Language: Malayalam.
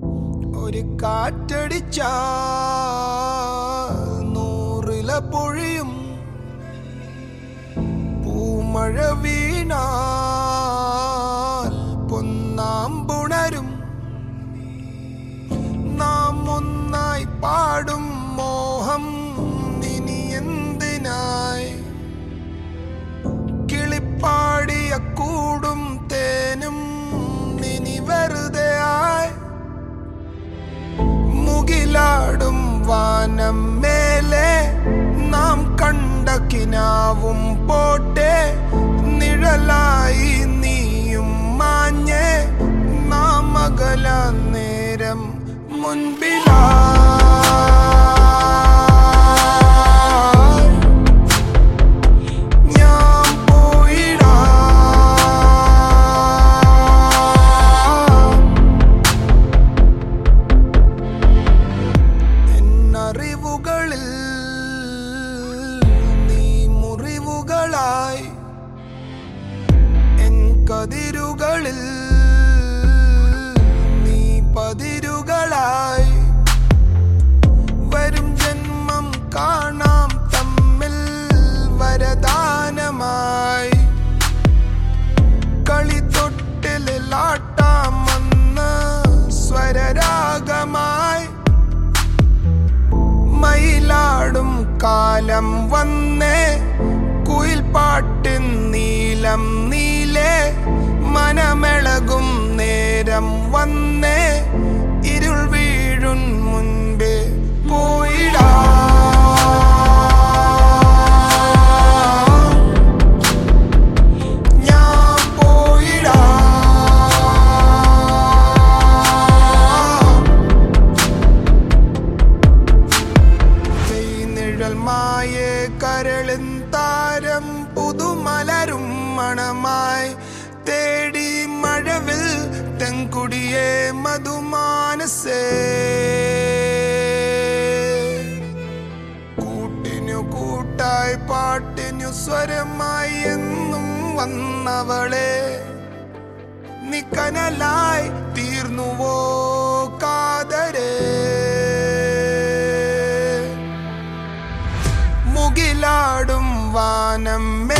ഒരു കാറ്റടിച്ചാ നൂറില പൊഴിയും പൂമഴ വീണാൽ പൊന്നാമ്പുണരും നാം ഒന്നായി പാടും മോഹം ഇനി എന്തിനായി കിളിപ്പാടിയ കൂടും തേനും ഇനി വെറുതെയായി മുകിലാടും വാനം മേലെ നാം കണ്ട കിനാവും പോട്ടെ നിഴലായി നീയും മാഞ്ഞേ നാം അകലാൻ നേരം മുൻപിലാ കതിരുകളിൽ നീ പതിരുകളായി വരും ജന്മം കാണാം തമ്മിൽ വരദാനമായി കളിത്തൊട്ടിലാട്ടാം വന്ന് സ്വരരാഗമായി മയിലാടും കാലം വന്നേ കുയിൽപ്പാട്ടിൻ നീലം നീലേ മനമിളകും നേരം വന്നേ ഇരുൾ വീഴും മുൻപേ പോയിടാ ഞാൻ പോയിടാ നിഴൽ മായേ കരളിൻ താരം പുതുമലരും മണമായി തേടി മഴവിൽ തെങ്കുടിയേ മധുമാനസേ കൂട്ടിനു കൂട്ടായി പാട്ടിനു സ്വരമായി എന്നും വന്നവളെ നീ കനലായി തീർന്നുവോ കാതരേ മുകിലാടും വാനം